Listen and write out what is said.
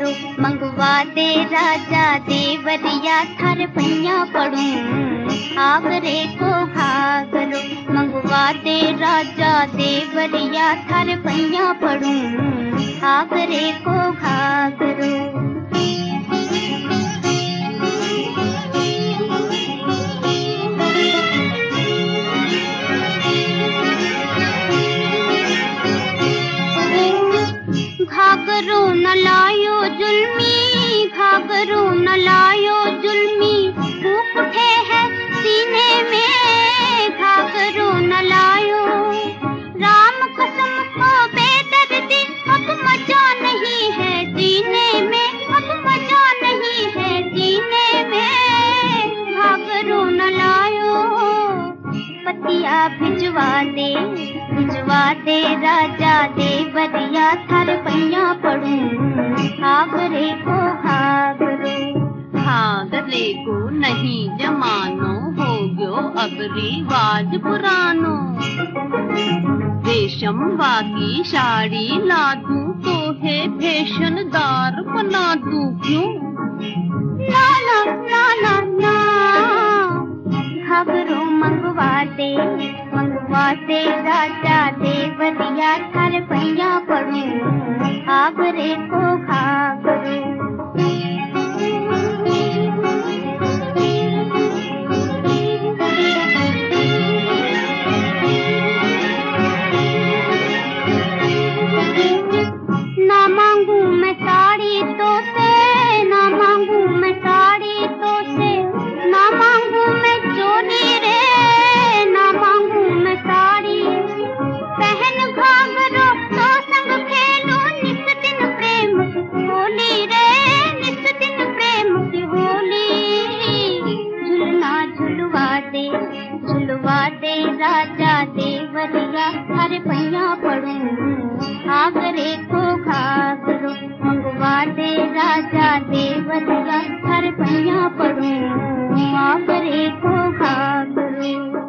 घाघरो मंगवा दे राजा देवरिया थार पैया पड़ू। आगरे को घाघरो मंगवा दे राजा देवरिया थार पैया पड़ू। आगरे को घाघरो घाघरो न लायो जुल्मी, घाघरो न लायो जुल्मी, फूंक उठे है सीने में। घाघरो न लायो राम कसम को बेदर्दी, अब मजा नहीं है जीने में, अब मजा नहीं है जीने में। घाघरो न लायो पतिया भिजवा दे राजा देवरिया थार पैया पड़ू। आगरे को घाघरो घाघरे को नहीं जमानो, हो गयो अब रिवाज पुरानो। रेशम वाली साड़ी ला दूं तो है फैशनदार बना दूं क्यों? ना ना ना ना ना, घाघरो मंगवा दे राजा देवरिया थार पैया पड़ू। आगरे को घाघरो ना मांगू मैं साड़ी तो से, ना मांगू मैं साड़ी तो से, ना मांगू मैं चोली रे, ना मांगू मैं साड़ी। पहन घाघरो तो संग खेलो नित दिन प्रेम की होली रे, नित दिन प्रेम की होली। झुलना झुलवा दे राजा देवरिया थार पैया पड़ू। आगरे को घाघरो मंगवा दे राजा देवरिया थार पैया पड़ू। आगरे को घाघरो